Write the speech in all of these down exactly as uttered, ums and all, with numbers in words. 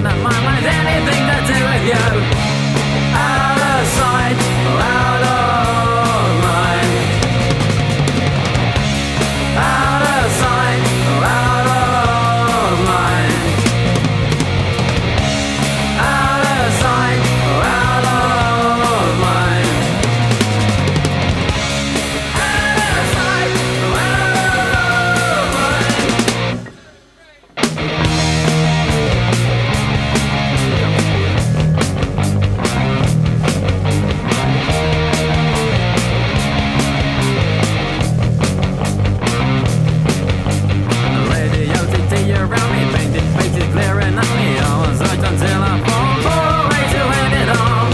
that my mind's anything to do with you. Out of sight, out of mind. Out of sight, out of mind. Out of sight, out of mind. Out of sight, out of mind. Around me, painted faces glaring at me. I'll search until I fall for a way to end it all.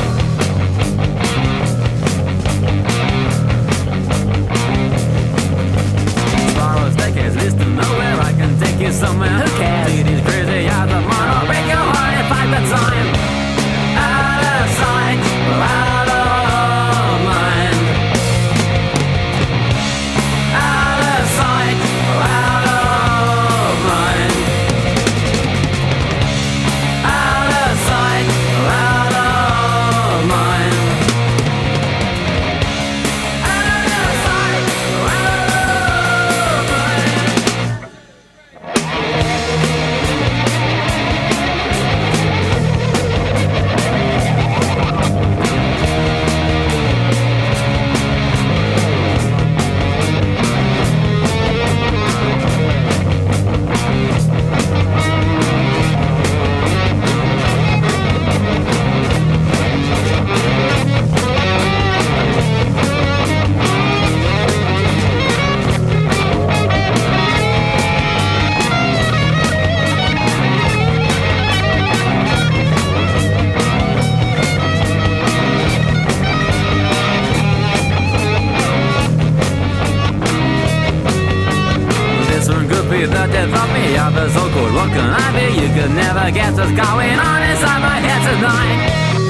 As far as decades leads to nowhere, I can take you somewhere. Who cares? See these crazy eyes of mine, I'll break your heart if I got time. Out of sight, out of mind. Out of sight, out of mind. Out of sight, out of mind. Out of sight, out of mind. This one could be the death of me, of the so-called what can I be? You could never guess what's going on inside my head tonight.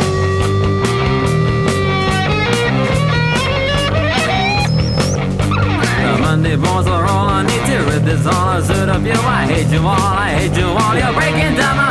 The Monday bones are all I need to rid this all a suit of you. I hate you all, I hate you all, you're breaking down my